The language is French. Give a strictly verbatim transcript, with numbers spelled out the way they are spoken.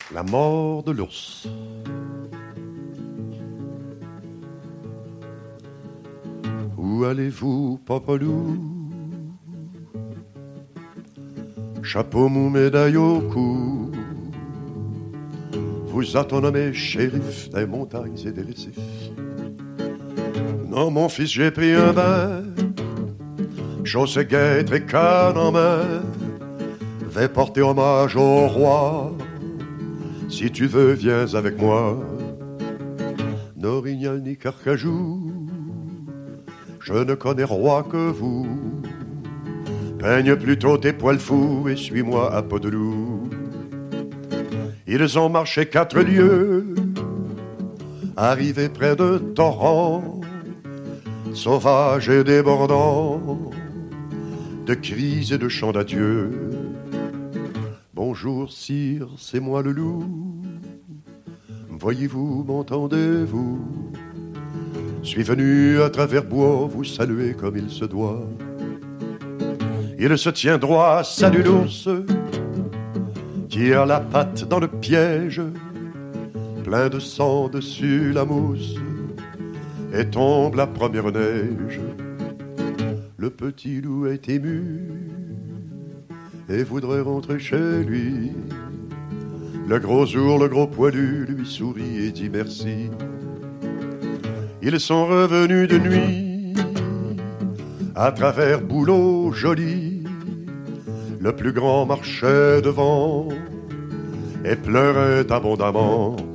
La mort de l'ours. Où allez-vous, Papaloup? Chapeau mou, médaille au cou. Vous a-t-on nommé shérif des montagnes et des récifs? Non, mon fils, j'ai pris un bain, chaussée guêtre et canne en main, vais porter hommage au roi. Si tu veux, viens avec moi. N'orignal ni Carcajou, je ne connais roi que vous. Peigne plutôt tes poils fous et suis-moi à peau de loup. Ils ont marché quatre lieues, arrivés près de torrents, sauvages et débordants, de cris et de chants d'adieu. Bonjour sire, c'est moi le loup. Voyez-vous, m'entendez-vous? Suis venu à travers bois vous saluer comme il se doit. Il se tient droit, salue l'ours, qui a la patte dans le piège, plein de sang dessus la mousse, et tombe la première neige. Le petit loup est ému et voudrait rentrer chez lui. Le gros ours, le gros poilu, lui sourit et dit merci. Ils sont revenus de nuit à travers Bouleau joli. Le plus grand marchait devant et pleurait abondamment.